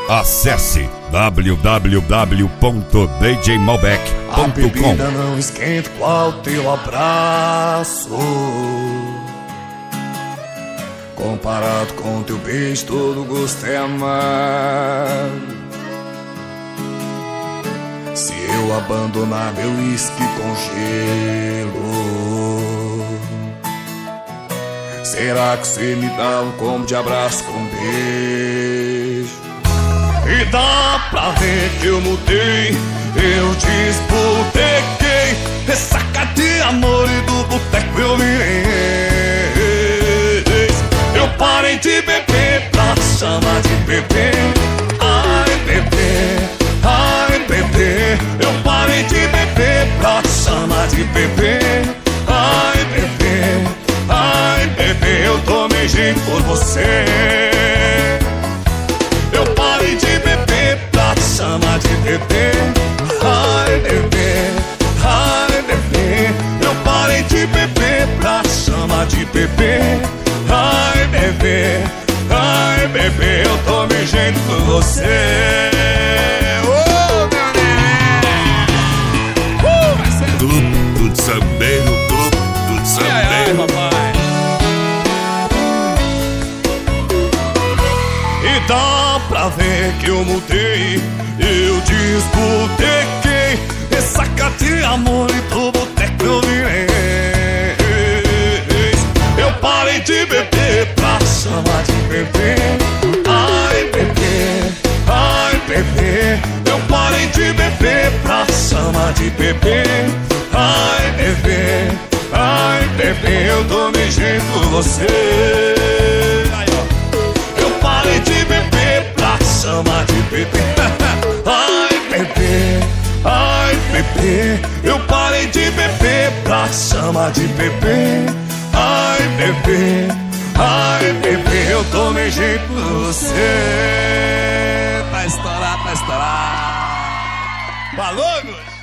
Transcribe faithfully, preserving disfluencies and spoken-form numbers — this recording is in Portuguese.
Acesse w w w ponto d j malbec ponto com. A bebida não esquenta qual teu abraço, comparado com teu beijo todo gosto é amargo. Se eu abandonar meu uísque com gelo, será que você me dá um combo de abraço com beijo? E dá pra ver que eu mudei, eu desbotequei, ressaca de amor e do boteco eu virei. Eu parei de beber pra te chamar de bebê. Ai bebê, ai bebê. Eu parei de beber pra te chamar de bebê. Ai bebê, ai bebê. Eu tomei jeito por você. Eu parei de beber pra te chamar de bebê. Ai bebê, ai bebê. Eu parei de beber pra te chamar de bebê. Ai bebê, ai bebê. Eu tomei jeito por você. Oh, meu Deus! Uh, vai ser Tudo de sambeiro, tudo de sambeiro. E dá pra ver que eu mudei, eu desbotequei, ressaca de amor e do boteco eu virei. Eu parei de beber pra te chamar de bebê. Ai bebê, ai bebê. Eu parei de beber pra te chamar de bebê. Ai bebê, ai bebê. Eu tomei jeito por você. Eu parei de beber pra te chamar de bebê. Ai bebê, ai bebê. Eu parei de beber pra te chamar de bebê. Ai bebê, ai bebê. Eu tomei jeito por você. Tá estourado, tá estourado. Falou, Gus?